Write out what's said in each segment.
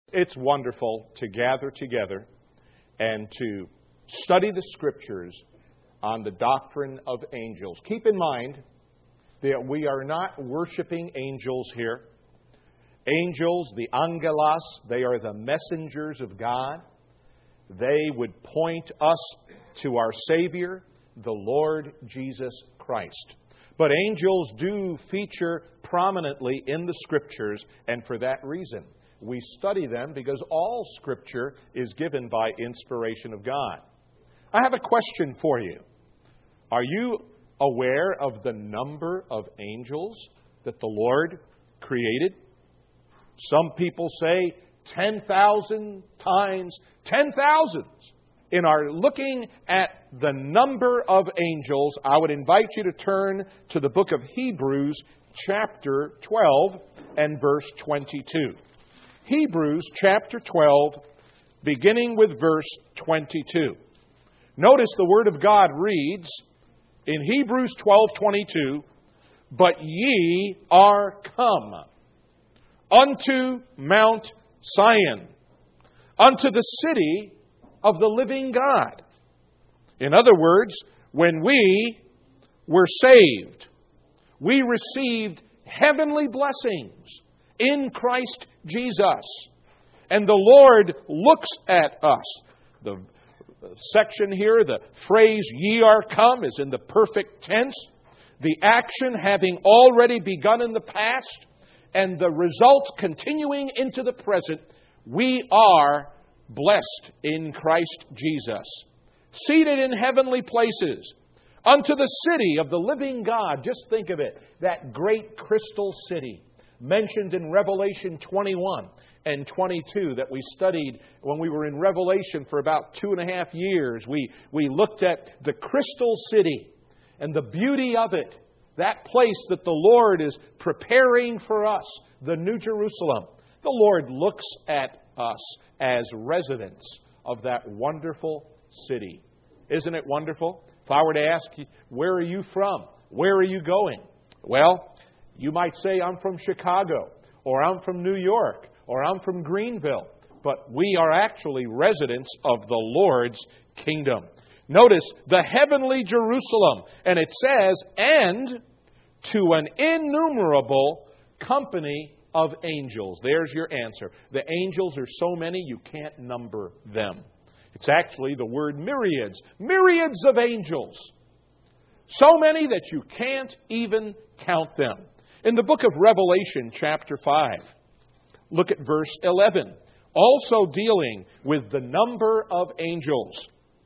It's wonderful to gather together and to study the Scriptures on the doctrine of angels. Keep in mind that we are not worshiping angels here. Angels, the angelos, they are the messengers of God. They would point us to our Savior, the Lord Jesus Christ. But angels do feature prominently in the Scriptures, and for that reason, we study them because all Scripture is given by inspiration of God. I have a question for you. Are you aware of the number of angels that the Lord created? Some people say 10,000 times 10,000s. In our looking at the number of angels, I would invite you to turn to the book of Hebrews, chapter 12 and verse 22. Hebrews, chapter 12, beginning with verse 22. Notice the Word of God reads in Hebrews 12:22, "But ye are come unto Mount Sion, unto the city of the living God." In other words, when we were saved, we received heavenly blessings in Christ Jesus. And the Lord looks at us. The section here, the phrase, "ye are come," is in the perfect tense. The action having already begun in the past, and the results continuing into the present. We are blessed in Christ Jesus, seated in heavenly places, unto the city of the living God. Just think of it, that great crystal city mentioned in Revelation 21 and 22 that we studied when we were in Revelation for about 2.5 years. We looked at the crystal city and the beauty of it, that place that the Lord is preparing for us, the New Jerusalem. The Lord looks at us as residents of that wonderful city. Isn't it wonderful? If I were to ask you, where are you from? Where are you going? Well, you might say, I'm from Chicago, or I'm from New York, or I'm from Greenville. But we are actually residents of the Lord's kingdom. Notice the heavenly Jerusalem. And it says, and to an innumerable company of angels. There's your answer. The angels are so many you can't number them. It's actually the word myriads. Myriads of angels. So many that you can't even count them. In the book of Revelation, chapter 5, look at verse 11. Also dealing with the number of angels.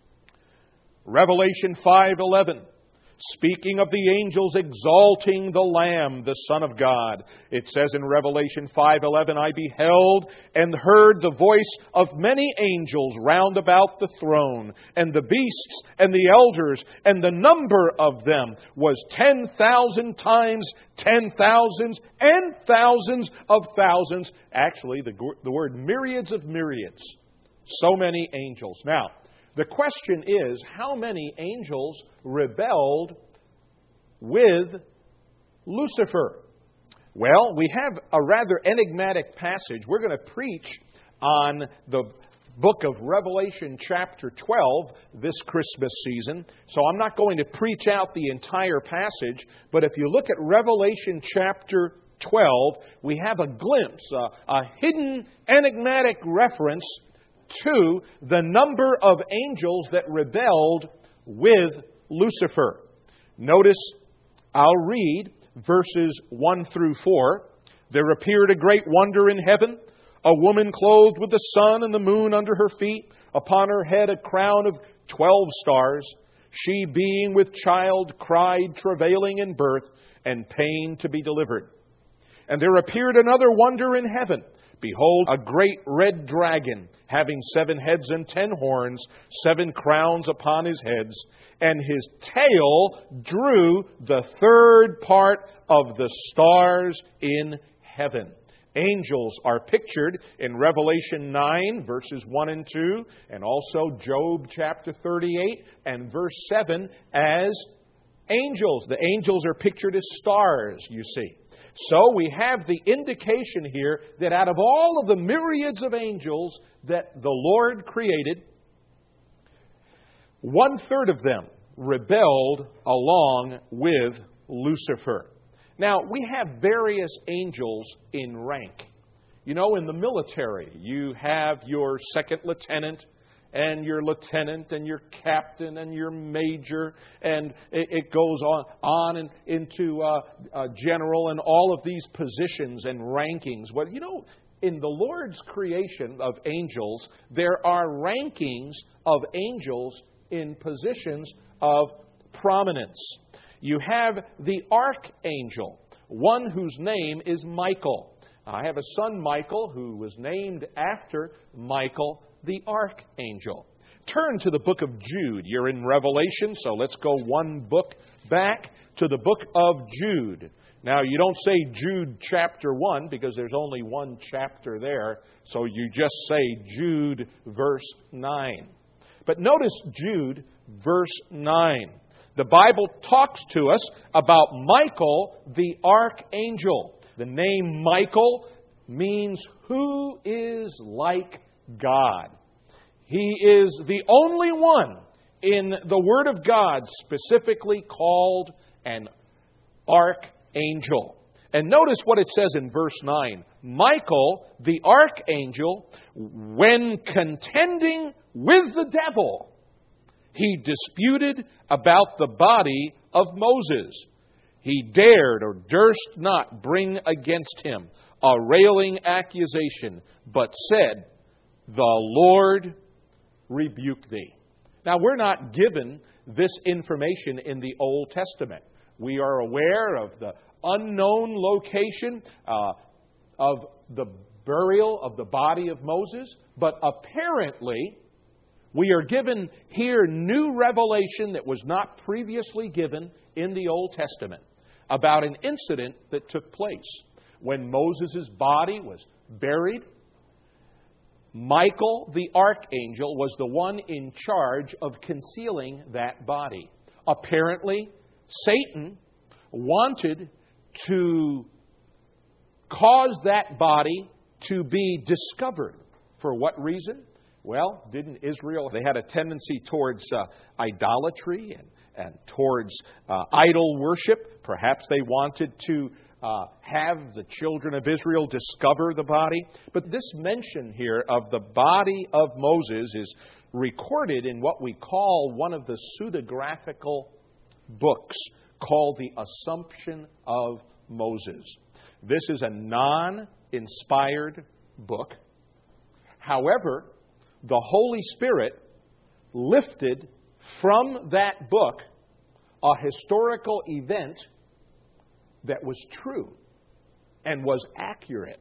Revelation 5:11. Speaking of the angels exalting the Lamb, the Son of God. It says in Revelation 5:11, I beheld and heard the voice of many angels round about the throne, and the beasts and the elders, and the number of them was 10,000 times 10,000s and thousands of thousands. Actually, the word myriads of myriads. So many angels. Now, the question is, how many angels rebelled with Lucifer? Well, we have a rather enigmatic passage. We're going to preach on the book of Revelation chapter 12 this Christmas season. So I'm not going to preach out the entire passage, but if you look at Revelation chapter 12, we have a glimpse, a hidden enigmatic reference to the number of angels that rebelled with Lucifer. Notice, I'll read verses 1 through 4. There appeared a great wonder in heaven, a woman clothed with the sun and the moon under her feet, upon her head a crown of 12 stars. She, being with child, cried, travailing in birth, and pain to be delivered. And there appeared another wonder in heaven. Behold, a great red dragon, having 7 heads and 10 horns, 7 crowns upon his heads, and his tail drew the third part of the stars in heaven. Angels are pictured in Revelation 9, verses 1 and 2, and also Job chapter 38 and verse 7 as angels. The angels are pictured as stars, you see. So we have the indication here that out of all of the myriads of angels that the Lord created, 1/3 of them rebelled along with Lucifer. Now, we have various angels in rank. You know, in the military, you have your second lieutenant and your lieutenant and your captain and your major, and it goes on and into general and all of these positions and rankings. Well, you know, in the Lord's creation of angels, there are rankings of angels in positions of prominence. You have the archangel, one whose name is Michael. I have a son, Michael, who was named after Michael, the archangel. Turn to the book of Jude. You're in Revelation, so let's go one book back to the book of Jude. Now, you don't say Jude chapter 1 because there's only one chapter there, so you just say Jude verse 9. But notice Jude verse 9. The Bible talks to us about Michael, the archangel. The name Michael means who is like God. He is the only one in the Word of God specifically called an archangel. And notice what it says in verse 9. Michael, the archangel, when contending with the devil, he disputed about the body of Moses. He dared or durst not bring against him a railing accusation, but said, "The Lord rebuke thee." Now, we're not given this information in the Old Testament. We are aware of the unknown location of the burial of the body of Moses, but apparently we are given here new revelation that was not previously given in the Old Testament about an incident that took place. When Moses' body was buried, Michael, the archangel, was the one in charge of concealing that body. Apparently, Satan wanted to cause that body to be discovered. For what reason? Well, didn't Israel, they had a tendency towards idolatry and towards idol worship. Perhaps they wanted to have the children of Israel discover the body. But this mention here of the body of Moses is recorded in what we call one of the pseudographical books called the Assumption of Moses. This is a non-inspired book. However, the Holy Spirit lifted from that book a historical event that was true and was accurate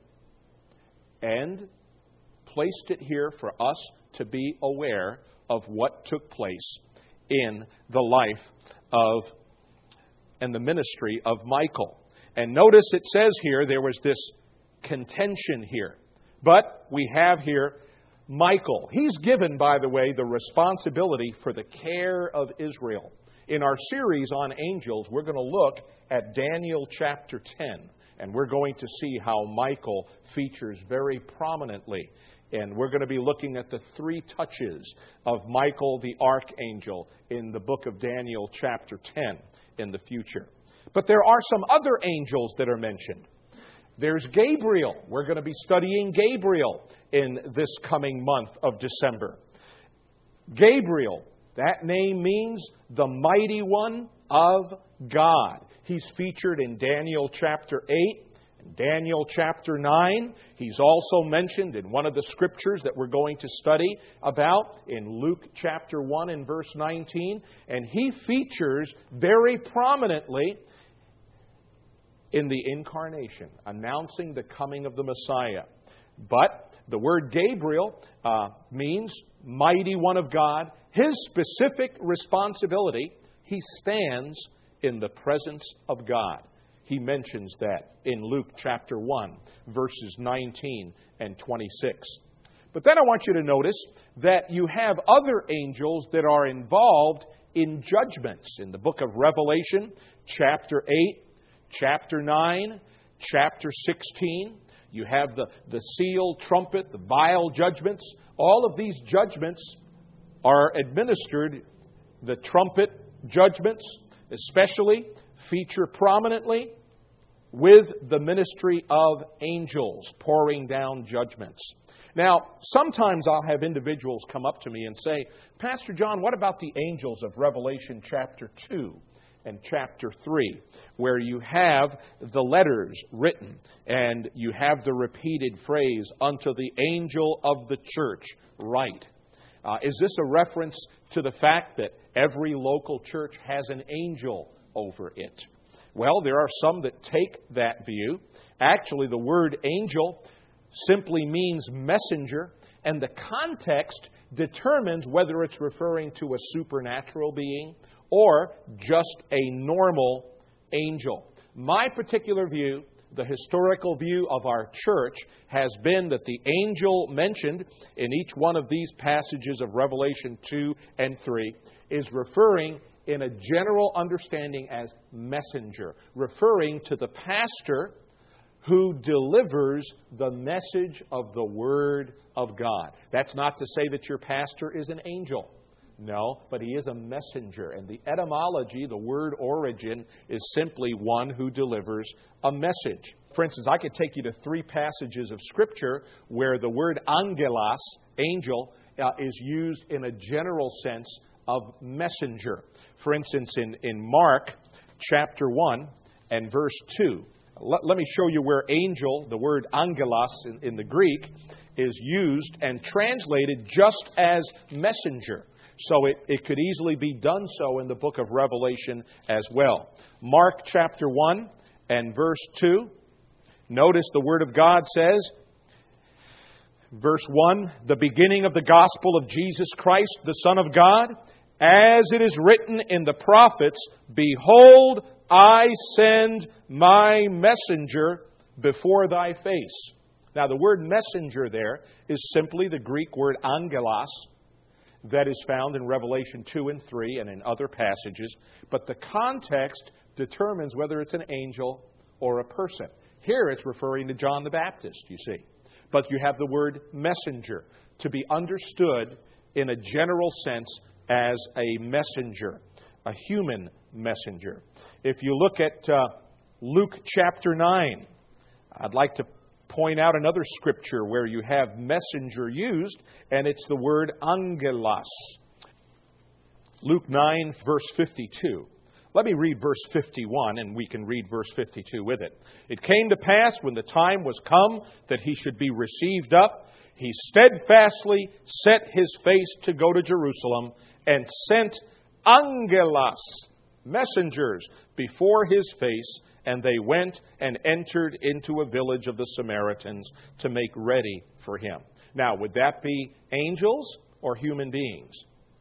and placed it here for us to be aware of what took place in the life of and the ministry of Michael. And notice it says here there was this contention here. But we have here Michael. He's given, by the way, the responsibility for the care of Israel. In our series on angels, we're going to look at Daniel chapter 10, and we're going to see how Michael features very prominently. And we're going to be looking at the 3 touches of Michael the archangel in the book of Daniel chapter 10 in the future. But there are some other angels that are mentioned. There's Gabriel. We're going to be studying Gabriel in this coming month of December. Gabriel, that name means the mighty one of God. He's featured in Daniel chapter 8 and Daniel chapter 9. He's also mentioned in one of the scriptures that we're going to study about in Luke chapter 1 and verse 19. And he features very prominently in the incarnation, announcing the coming of the Messiah. But the word Gabriel means mighty one of God. His specific responsibility, he stands in the presence of God. He mentions that in Luke chapter 1, verses 19 and 26. But then I want you to notice that you have other angels that are involved in judgments. In the book of Revelation, chapter 8, chapter 9, chapter 16. You have the seal, trumpet, the vial judgments. All of these judgments are administered. The trumpet judgments especially feature prominently with the ministry of angels pouring down judgments. Now, sometimes I'll have individuals come up to me and say, Pastor John, what about the angels of Revelation chapter 2 and chapter 3, where you have the letters written and you have the repeated phrase, unto the angel of the church write? Is this a reference to the fact that every local church has an angel over it? Well, there are some that take that view. Actually, the word angel simply means messenger, and the context determines whether it's referring to a supernatural being or just a normal angel. My particular view, the historical view of our church, has been that the angel mentioned in each one of these passages of Revelation 2 and 3 is referring in a general understanding as messenger, referring to the pastor who delivers the message of the Word of God. That's not to say that your pastor is an angel. No, but he is a messenger. And the etymology, the word origin, is simply one who delivers a message. For instance, I could take you to 3 passages of Scripture where the word angelos, angel, is used in a general sense of messenger. For instance, in Mark chapter 1 and verse 2. Let me show you where angel, the word angelos in the Greek, is used and translated just as messenger. So it could easily be done so in the book of Revelation as well. Mark chapter 1 and verse 2. Notice the Word of God says, verse 1, the beginning of the gospel of Jesus Christ, the Son of God, as it is written in the prophets, behold, I send my messenger before thy face. Now, the word messenger there is simply the Greek word angelos that is found in Revelation 2 and 3 and in other passages. But the context determines whether it's an angel or a person. Here it's referring to John the Baptist, you see. But you have the word messenger to be understood in a general sense as a messenger, a human messenger. If you look at Luke chapter 9, I'd like to point out another scripture where you have messenger used, and it's the word angelos. Luke 9, verse 52. Let me read verse 51, and we can read verse 52 with it. It came to pass, when the time was come that he should be received up, he steadfastly set his face to go to Jerusalem, and sent angelos, messengers, before his face, and they went and entered into a village of the Samaritans to make ready for him. Now, would that be angels or human beings?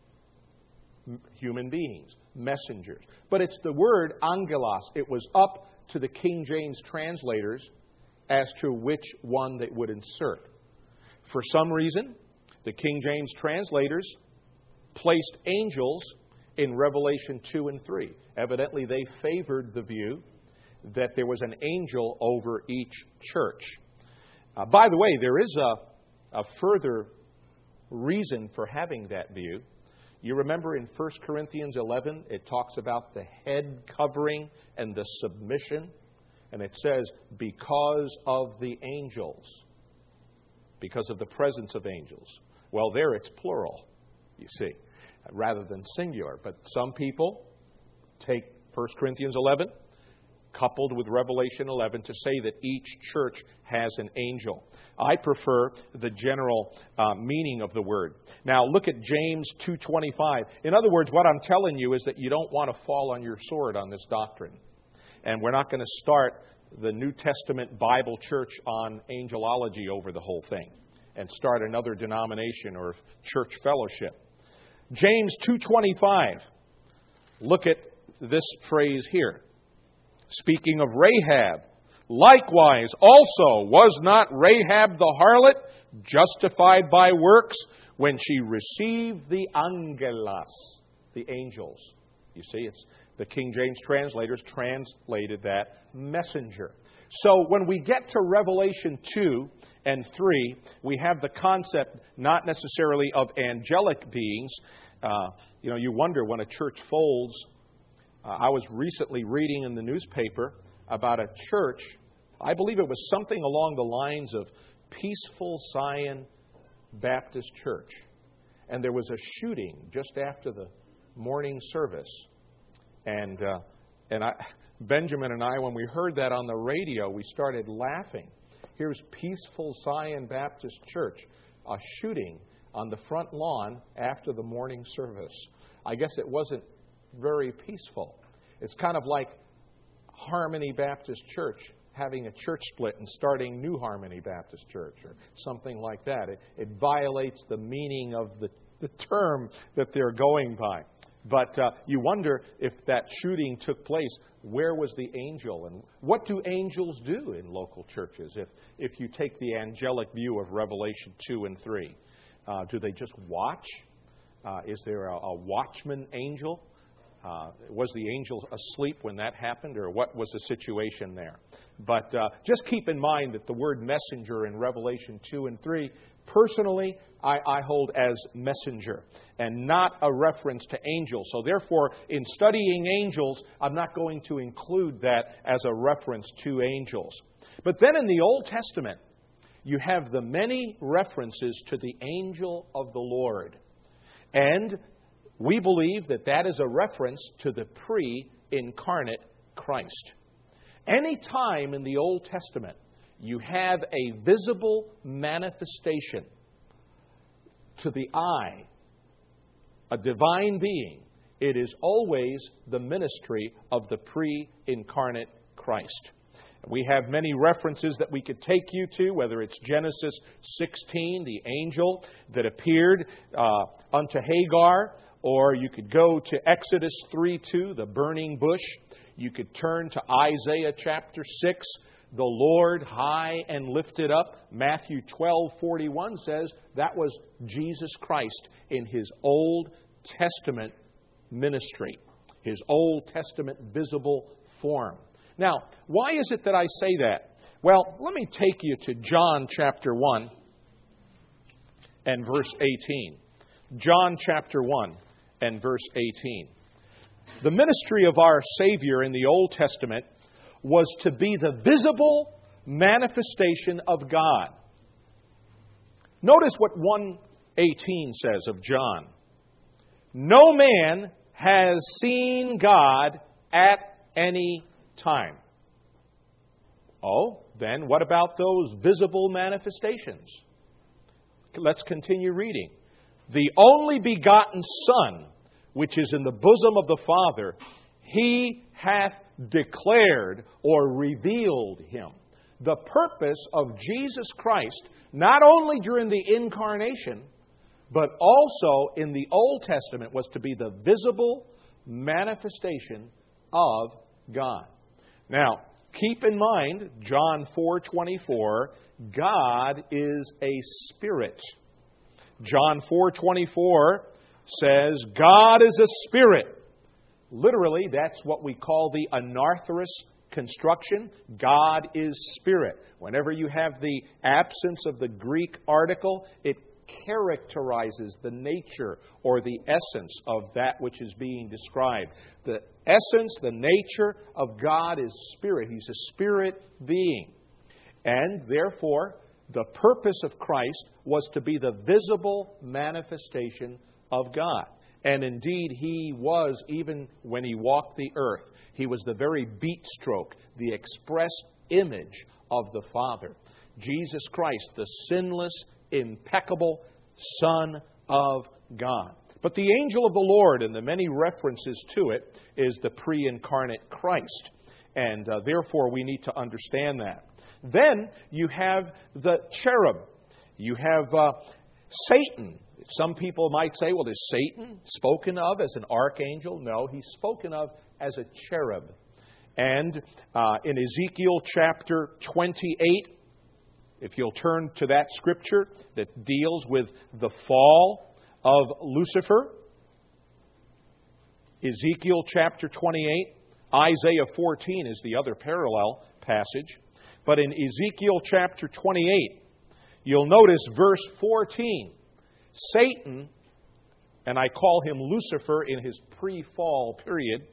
Human beings, messengers. But it's the word angelos. It was up to the King James translators as to which one they would insert. For some reason, the King James translators placed angels in Revelation 2 and 3. Evidently, they favored the view that there was an angel over each church. By the way, there is a further reason for having that view. You remember in 1 Corinthians 11, it talks about the head covering and the submission. And it says, because of the angels. Because of the presence of angels. Well, there it's plural, you see, rather than singular. But some people take 1 Corinthians 11, coupled with Revelation 11, to say that each church has an angel. I prefer the general meaning of the word. Now, look at James 2:25. In other words, what I'm telling you is that you don't want to fall on your sword on this doctrine. And we're not going to start the New Testament Bible church on angelology over the whole thing and start another denomination or church fellowship. James 2:25. Look at this phrase here. Speaking of Rahab, likewise also was not Rahab the harlot justified by works when she received the angelos, the angels. You see, it's the King James translators translated that messenger. So when we get to Revelation 2 and 3, we have the concept not necessarily of angelic beings. You wonder when a church folds. I was recently reading in the newspaper about a church. I believe it was something along the lines of Peaceful Zion Baptist Church. And there was a shooting just after the morning service. And Benjamin and I, when we heard that on the radio, we started laughing. Here's Peaceful Zion Baptist Church, a shooting on the front lawn after the morning service. I guess it wasn't very peaceful. It's kind of like Harmony Baptist Church having a church split and starting New Harmony Baptist Church or something like that. It violates the meaning of the term that they're going by. But you wonder if that shooting took place, where was the angel? And what do angels do in local churches if you take the angelic view of Revelation 2 and 3? Do they just watch? Is there a watchman angel? Was the angel asleep when that happened, or what was the situation there? But just keep in mind that the word messenger in Revelation 2 and 3, personally, I hold as messenger and not a reference to angels. So therefore, in studying angels, I'm not going to include that as a reference to angels. But then in the Old Testament, you have the many references to the angel of the Lord. And we believe that that is a reference to the pre-incarnate Christ. Any time in the Old Testament you have a visible manifestation to the eye, a divine being, it is always the ministry of the pre-incarnate Christ. We have many references that we could take you to, whether it's Genesis 16, the angel that appeared unto Hagar, or you could go to Exodus 3:2, the burning bush. You could turn to Isaiah chapter 6, the Lord high and lifted up. Matthew 12:41 says that was Jesus Christ in His Old Testament ministry, His Old Testament visible form. Now, why is it that I say that? Well, let me take you to John chapter 1 and verse 18. John chapter 1 and verse 18. The ministry of our Savior in the Old Testament was to be the visible manifestation of God. Notice what 1:18 says of John. No man has seen God at any time. Oh, then what about those visible manifestations? Let's continue reading. The only begotten Son, which is in the bosom of the Father, He hath declared or revealed Him. The purpose of Jesus Christ, not only during the incarnation, but also in the Old Testament, was to be the visible manifestation of God. Now, keep in mind, John 4:24, God is a spirit. John 4:24 says, God is a spirit. Literally, that's what we call the anarthrous construction. God is spirit. Whenever you have the absence of the Greek article, it characterizes the nature or the essence of that which is being described. The essence, the nature of God is spirit. He's a spirit being. And therefore, the purpose of Christ was to be the visible manifestation of God. And indeed, He was, even when He walked the earth, He was the very beat stroke, the express image of the Father. Jesus Christ, the sinless, impeccable Son of God. But the angel of the Lord, and the many references to it, is the pre-incarnate Christ. And therefore, we need to understand that. Then you have the cherub. You have Satan. Some people might say, well, is Satan spoken of as an archangel? No, he's spoken of as a cherub. And in Ezekiel chapter 28, if you'll turn to that scripture that deals with the fall of Lucifer, Ezekiel chapter 28, Isaiah 14 is the other parallel passage. But in Ezekiel chapter 28, you'll notice verse 14. Satan, and I call him Lucifer in his pre-fall period.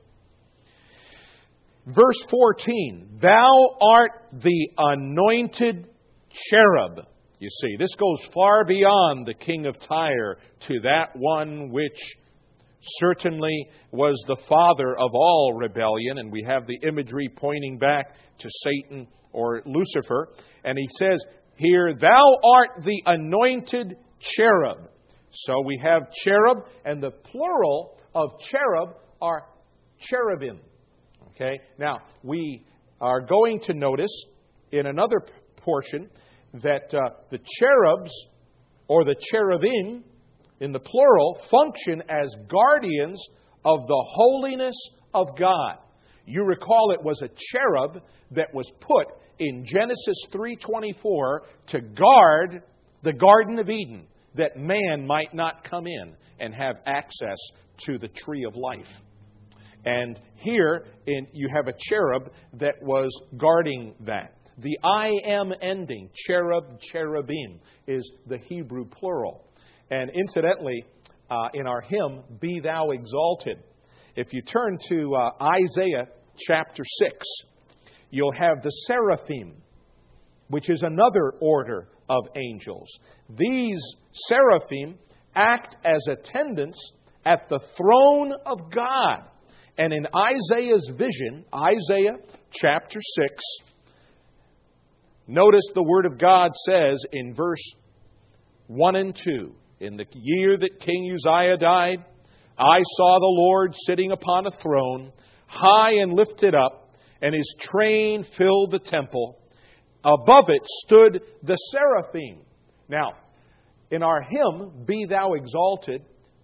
Verse 14, thou art the anointed cherub. You see, this goes far beyond the king of Tyre to that one which certainly was the father of all rebellion. And we have the imagery pointing back to Satan or Lucifer. And he says here, thou art the anointed cherub. So we have cherub, and the plural of cherub are cherubim. Okay? Now, we are going to notice in another portion that the cherubs, or the cherubim, in the plural, function as guardians of the holiness of God. You recall it was a cherub that was put in Genesis 3:24 to guard the Garden of Eden, that man might not come in and have access to the tree of life. And here you have a cherub that was guarding that. The I am ending, cherub, cherubim, is the Hebrew plural. And incidentally, in our hymn, Be Thou Exalted, if you turn to Isaiah chapter 6, you'll have the seraphim, which is another order of angels. These seraphim act as attendants at the throne of God. And in Isaiah's vision, Isaiah chapter 6, notice the Word of God says in verse 1 and 2, in the year that King Uzziah died, I saw the Lord sitting upon a throne, high and lifted up, and His train filled the temple. Above it stood the seraphim. Now, in our hymn, Be Thou Exalted,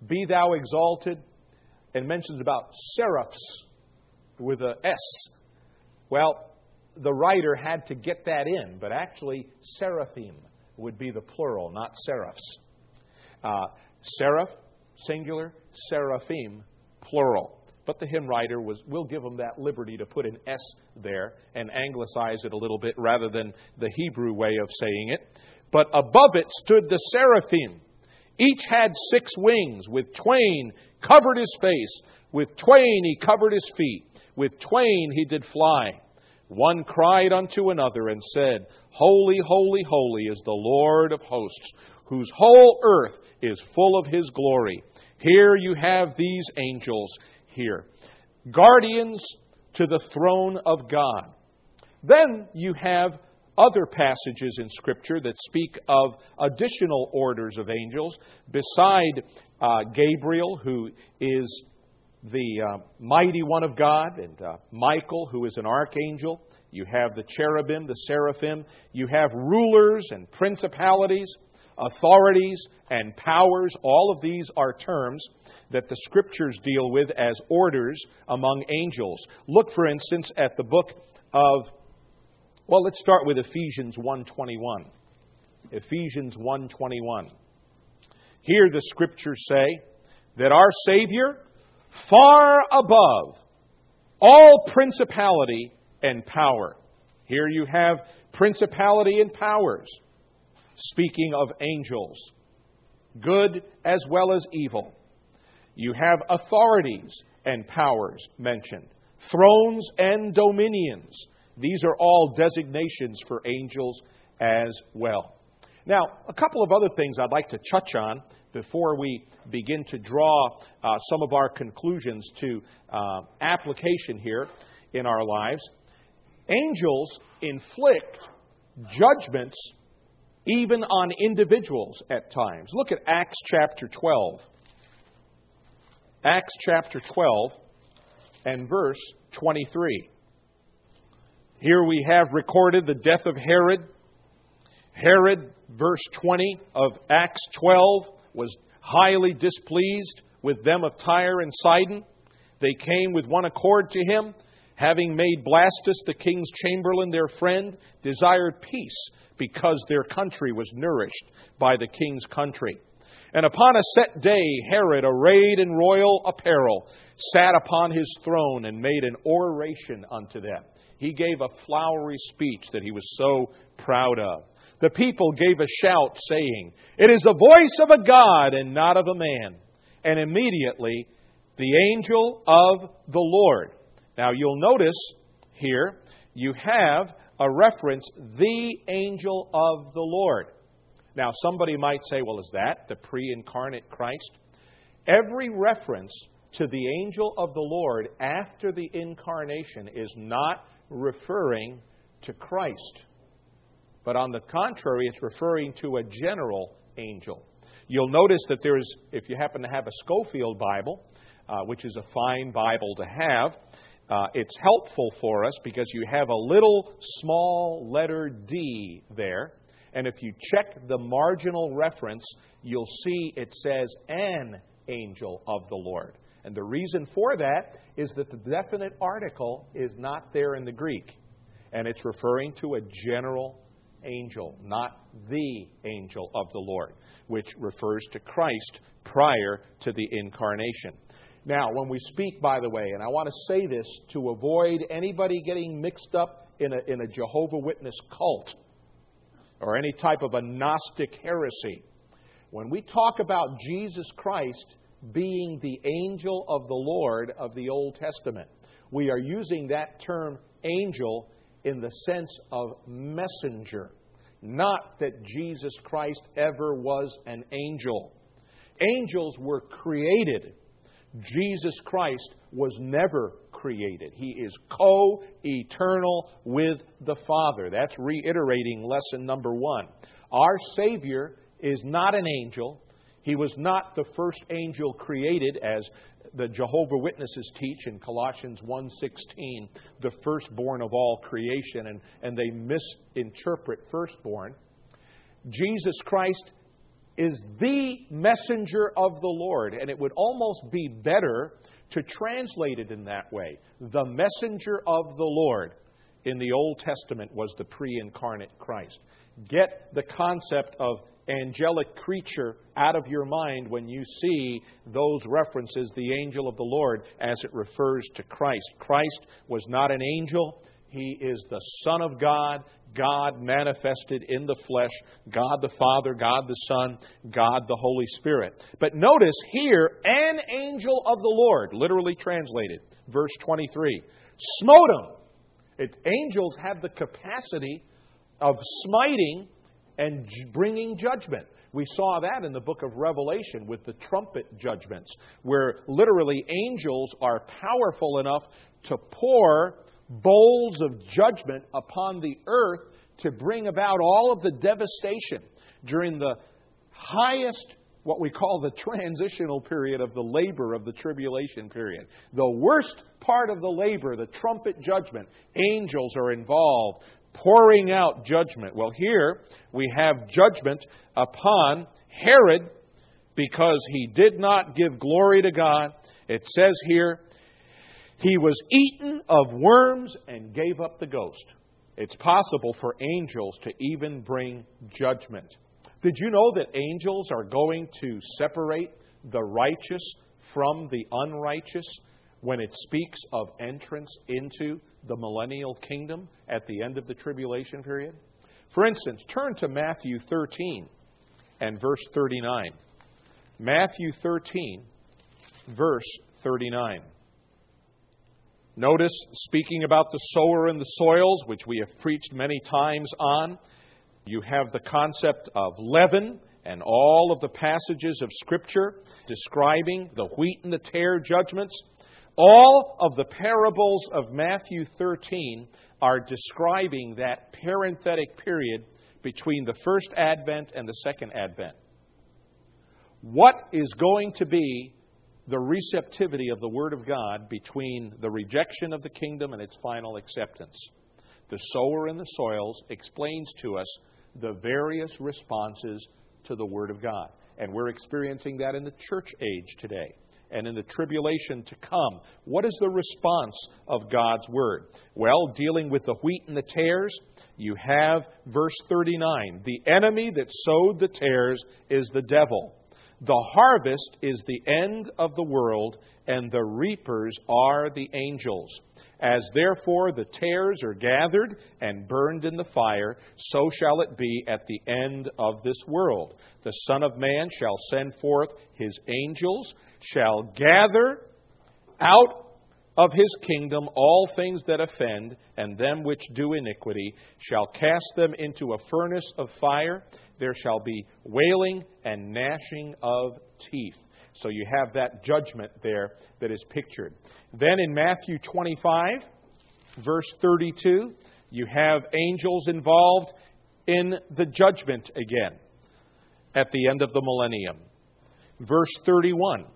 and mentions about seraphs with a S. Well, the writer had to get that in, but actually seraphim would be the plural, not seraphs. Seraph, singular, seraphim, plural. But the hymn writer will give them that liberty to put an S there and anglicize it a little bit rather than the Hebrew way of saying it. But above it stood the seraphim. Each had 6 wings. With twain covered his face. With twain he covered his feet. With twain he did fly. One cried unto another and said, Holy, holy, holy is the Lord of hosts, whose whole earth is full of His glory. Here you have these angels here, guardians to the throne of God. Then you have other passages in Scripture that speak of additional orders of angels beside Gabriel, who is the mighty one of God, and Michael, who is an archangel. You have the cherubim, the seraphim. You have rulers and principalities, authorities and powers. All of these are terms that the Scriptures deal with as orders among angels. Look, for instance, at the book of, well, let's start with Ephesians 1:21. Ephesians 1:21. Here the Scriptures say that our Savior, far above all principality and power. Here you have principality and powers, speaking of angels, good as well as evil. You have authorities and powers mentioned, thrones and dominions. These are all designations for angels as well. Now, a couple of other things I'd like to touch on before we begin to draw some of our conclusions to application here in our lives. Angels inflict judgments even on individuals at times. Look at Acts chapter 12. Acts chapter 12 and verse 23. Here we have recorded the death of Herod. Herod, verse 20 of Acts 12, was highly displeased with them of Tyre and Sidon. They came with one accord to him, having made Blastus, the king's chamberlain, their friend, desired peace, because their country was nourished by the king's country. And upon a set day, Herod, arrayed in royal apparel, sat upon his throne and made an oration unto them. He gave a flowery speech that he was so proud of. The people gave a shout saying, "It is the voice of a God and not of a man." And immediately the angel of the Lord. Now you'll notice here you have a reference, the angel of the Lord. Now somebody might say, well, is that the pre-incarnate Christ? Every reference to the angel of the Lord after the incarnation is not referring to Christ. But on the contrary, it's referring to a general angel. You'll notice that there's, if you happen to have a Scofield Bible, which is a fine Bible to have, it's helpful for us because you have a little small letter D there. And if you check the marginal reference, you'll see it says an angel of the Lord. And the reason for that is that the definite article is not there in the Greek. And it's referring to a general angel, not the angel of the Lord, which refers to Christ prior to the incarnation. Now, when we speak, by the way, and I want to say this to avoid anybody getting mixed up in a Jehovah's Witness cult or any type of a Gnostic heresy, when we talk about Jesus Christ being the angel of the Lord of the Old Testament, we are using that term angel in the sense of messenger, not that Jesus Christ ever was an angel. Angels were created. Jesus Christ was never created. He is co-eternal with the Father. That's reiterating lesson number 1. Our Savior is not an angel. He was not the first angel created, as the Jehovah's Witnesses teach in Colossians 1:16, the firstborn of all creation, and they misinterpret firstborn. Jesus Christ is the messenger of the Lord, and it would almost be better to translate it in that way. The messenger of the Lord in the Old Testament was the pre-incarnate Christ. Get the concept of angelic creature out of your mind when you see those references, the angel of the Lord, as it refers to Christ. Christ was not an angel. He is the Son of God, God manifested in the flesh, God the Father, God the Son, God the Holy Spirit. But notice here, an angel of the Lord, literally translated, verse 23, smote him. Angels have the capacity of smiting and bringing judgment. We saw that in the book of Revelation with the trumpet judgments, where literally angels are powerful enough to pour bowls of judgment upon the earth to bring about all of the devastation during the highest, what we call the transitional period of the labor of the tribulation period. The worst part of the labor, the trumpet judgment, angels are involved, pouring out judgment. Well, here we have judgment upon Herod because he did not give glory to God. It says here, he was eaten of worms and gave up the ghost. It's possible for angels to even bring judgment. Did you know that angels are going to separate the righteous from the unrighteous when it speaks of entrance into the millennial kingdom at the end of the tribulation period? For instance, turn to Matthew 13 and verse 39. Matthew 13, verse 39. Notice, speaking about the sower and the soils, which we have preached many times on, you have the concept of leaven and all of the passages of Scripture describing the wheat and the tare judgments. All of the parables of Matthew 13 are describing that parenthetic period between the first advent and the second advent. What is going to be the receptivity of the Word of God between the rejection of the kingdom and its final acceptance? The sower and the soils explains to us the various responses to the Word of God. And we're experiencing that in the church age today. And in the tribulation to come, what is the response of God's Word? Well, dealing with the wheat and the tares, you have verse 39. The enemy that sowed the tares is the devil. The harvest is the end of the world, and the reapers are the angels. As therefore the tares are gathered and burned in the fire, so shall it be at the end of this world. The Son of Man shall send forth His angels, shall gather out of His kingdom all things that offend, and them which do iniquity, shall cast them into a furnace of fire. There shall be wailing and gnashing of teeth. So you have that judgment there that is pictured. Then in Matthew 25, verse 32, you have angels involved in the judgment again at the end of the millennium. Verse 31,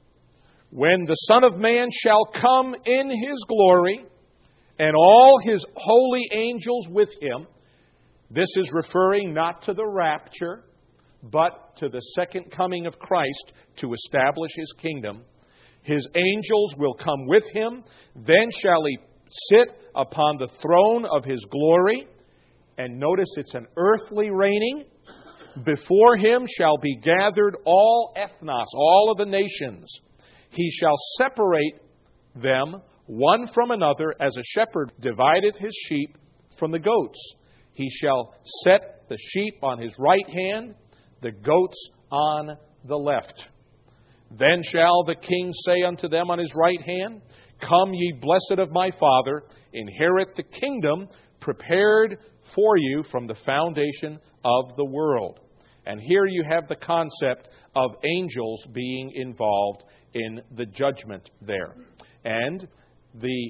when the Son of Man shall come in His glory, and all His holy angels with Him. This is referring not to the rapture, but to the second coming of Christ to establish His kingdom. His angels will come with Him. Then shall He sit upon the throne of His glory. And notice it's an earthly reigning. Before Him shall be gathered all ethnos, all of the nations. He shall separate them one from another, as a shepherd divideth his sheep from the goats. He shall set the sheep on His right hand, the goats on the left. Then shall the King say unto them on His right hand, Come ye blessed of my Father, inherit the kingdom prepared for you from the foundation of the world. And here you have the concept of angels being involved in the judgment there. And the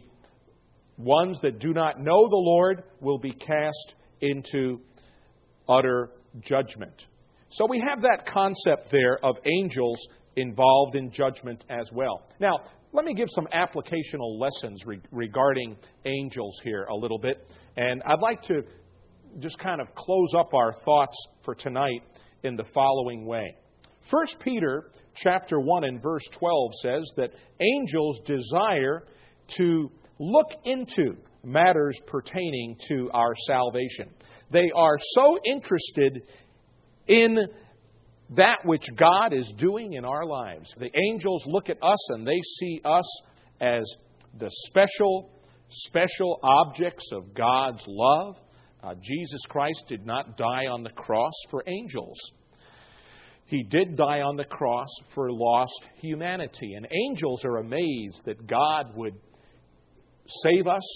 ones that do not know the Lord will be cast into utter judgment. So we have that concept there of angels involved in judgment as well. Now, let me give some applicational lessons regarding angels here a little bit. And I'd like to just kind of close up our thoughts for tonight in the following way. 1 Peter chapter 1 and verse 12 says that angels desire to look into matters pertaining to our salvation. They are so interested in that which God is doing in our lives. The angels look at us and they see us as the special objects of God's love. Jesus Christ did not die on the cross for angels. He did die on the cross for lost humanity. And angels are amazed that God would save us,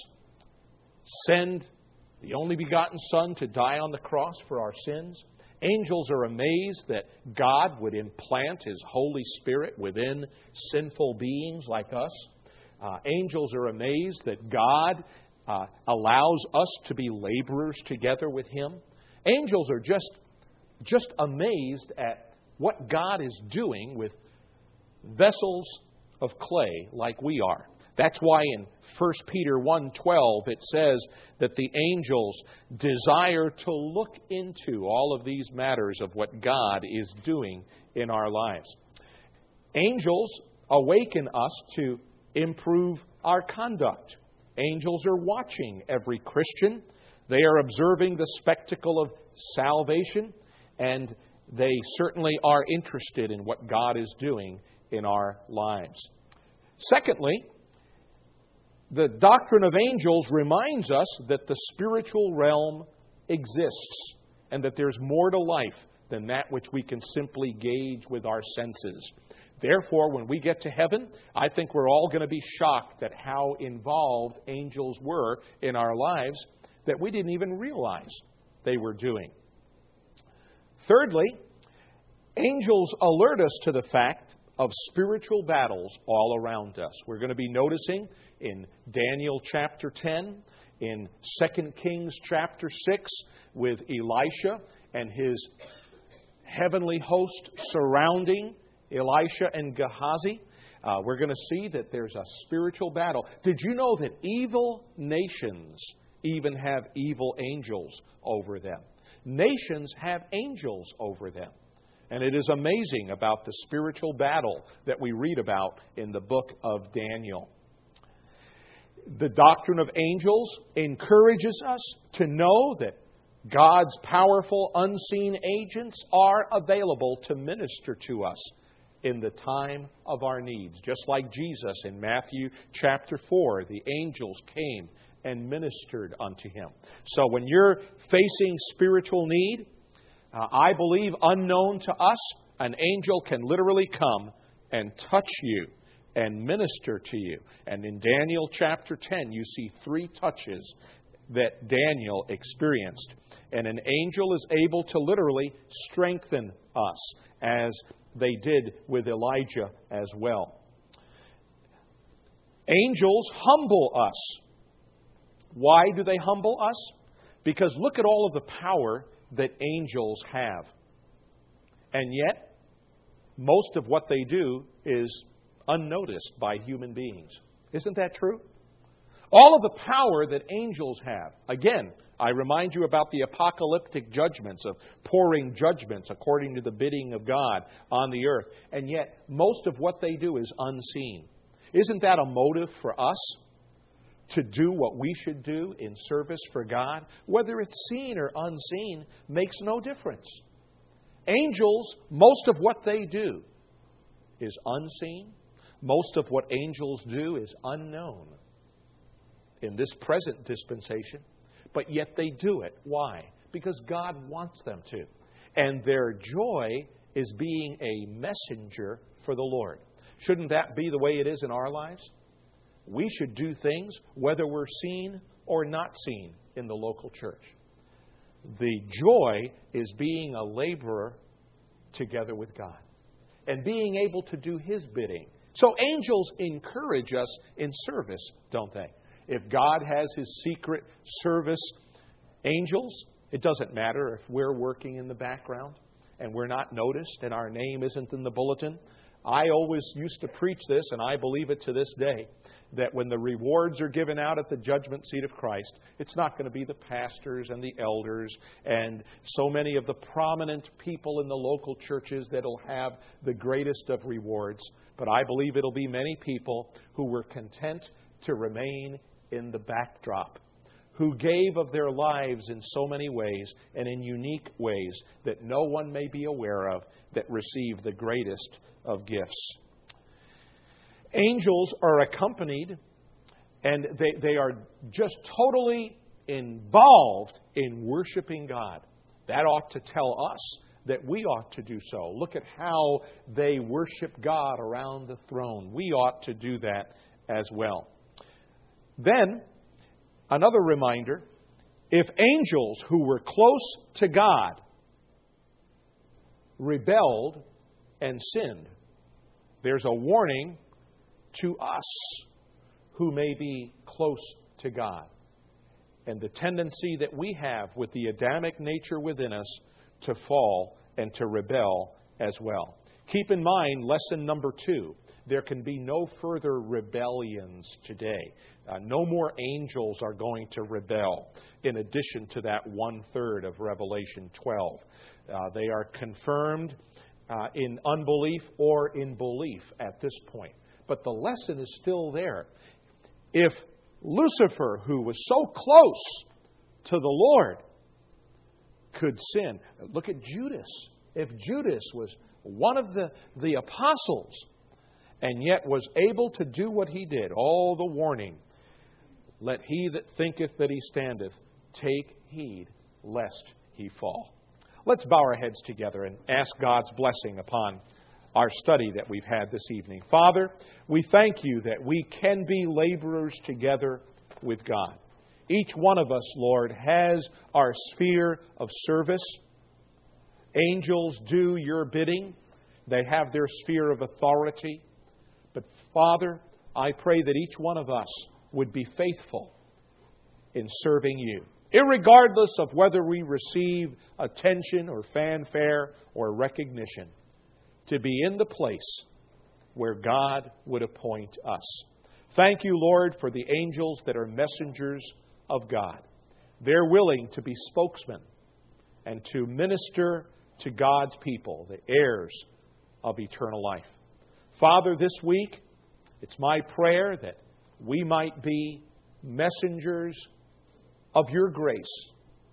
send the only begotten Son to die on the cross for our sins. Angels are amazed that God would implant His Holy Spirit within sinful beings like us. Angels are amazed that God allows us to be laborers together with Him. Angels are just amazed at what God is doing with vessels of clay like we are. That's why in 1 Peter 1:12 it says that the angels desire to look into all of these matters of what God is doing in our lives. Angels awaken us to improve our conduct. Angels are watching every Christian. They are observing the spectacle of salvation, and they certainly are interested in what God is doing in our lives. Secondly, the doctrine of angels reminds us that the spiritual realm exists and that there's more to life than that which we can simply gauge with our senses. Therefore, when we get to heaven, I think we're all going to be shocked at how involved angels were in our lives that we didn't even realize they were doing. Thirdly, angels alert us to the fact of spiritual battles all around us. We're going to be noticing in Daniel chapter 10, in 2 Kings chapter 6, with Elisha and his heavenly host surrounding Elisha and Gehazi. We're going to see that there's a spiritual battle. Did you know that evil nations even have evil angels over them? Nations have angels over them. And it is amazing about the spiritual battle that we read about in the book of Daniel. The doctrine of angels encourages us to know that God's powerful, unseen agents are available to minister to us in the time of our needs. Just like Jesus in Matthew chapter 4, the angels came and ministered unto Him. So when you're facing spiritual need, I believe unknown to us, an angel can literally come and touch you and minister to you. And in Daniel chapter 10, you see 3 touches that Daniel experienced. And an angel is able to literally strengthen us, as they did with Elijah as well. Angels humble us. Why do they humble us? Because look at all of the power that angels have. And yet, most of what they do is unnoticed by human beings. Isn't that true? All of the power that angels have. Again, I remind you about the apocalyptic judgments of pouring judgments according to the bidding of God on the earth. And yet, most of what they do is unseen. Isn't that a motive for us to do what we should do in service for God? Whether it's seen or unseen makes no difference. Angels, most of what they do is unseen. Most of what angels do is unknown in this present dispensation, but yet they do it. Why? Because God wants them to. And their joy is being a messenger for the Lord. Shouldn't that be the way it is in our lives? We should do things whether we're seen or not seen in the local church. The joy is being a laborer together with God and being able to do His bidding. So angels encourage us in service, don't they? If God has His secret service angels, it doesn't matter if we're working in the background and we're not noticed and our name isn't in the bulletin. I always used to preach this, and I believe it to this day, that when the rewards are given out at the judgment seat of Christ, it's not going to be the pastors and the elders and so many of the prominent people in the local churches that will have the greatest of rewards. But I believe it'll be many people who were content to remain in the backdrop, who gave of their lives in so many ways and in unique ways that no one may be aware of, that receive the greatest of gifts. Angels are accompanied, and they are just totally involved in worshiping God. That ought to tell us that we ought to do so. Look at how they worship God around the throne. We ought to do that as well. Then, another reminder, if angels who were close to God rebelled and sinned, there's a warning to us who may be close to God. And the tendency that we have with the Adamic nature within us to fall and to rebel as well. Keep in mind, lesson number 2. There can be no further rebellions today. No more angels are going to rebel, in addition to that 1/3 of Revelation 12. They are confirmed in unbelief or in belief at this point. But the lesson is still there. If Lucifer, who was so close to the Lord, could sin, look at Judas. If Judas was one of the apostles, and yet was able to do what he did, all the warning, let he that thinketh that he standeth take heed lest he fall. Let's bow our heads together and ask God's blessing upon our study that we've had this evening. Father, we thank You that we can be laborers together with God. Each one of us, Lord, has our sphere of service. Angels do Your bidding. They have their sphere of authority. But Father, I pray that each one of us would be faithful in serving You, irregardless of whether we receive attention or fanfare or recognition, to be in the place where God would appoint us. Thank You, Lord, for the angels that are messengers of God. They're willing to be spokesmen and to minister to God's people, the heirs of eternal life. Father, this week, it's my prayer that we might be messengers of Your grace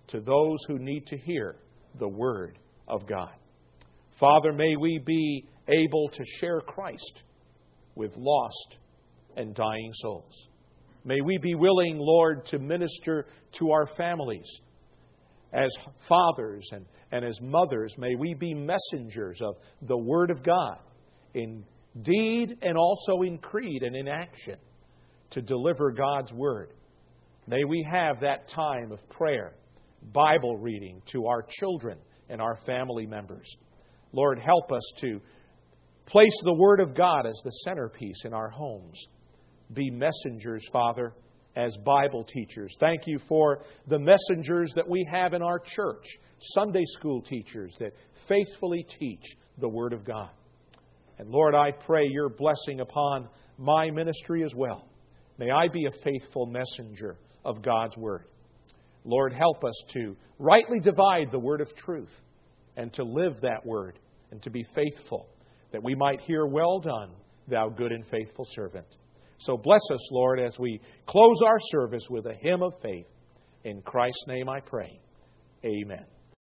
to those who need to hear the Word of God. Father, may we be able to share Christ with lost and dying souls. May we be willing, Lord, to minister to our families. As fathers and as mothers, may we be messengers of the Word of God in deed and also in creed and in action to deliver God's Word. May we have that time of prayer, Bible reading to our children and our family members. Lord, help us to place the Word of God as the centerpiece in our homes. Be messengers, Father, as Bible teachers. Thank you for the messengers that we have in our church, Sunday school teachers that faithfully teach the Word of God. And Lord, I pray your blessing upon my ministry as well. May I be a faithful messenger of God's Word. Lord, help us to rightly divide the word of truth and to live that word and to be faithful, that we might hear, "Well done, thou good and faithful servant." So bless us, Lord, as we close our service with a hymn of faith. In Christ's name I pray. Amen.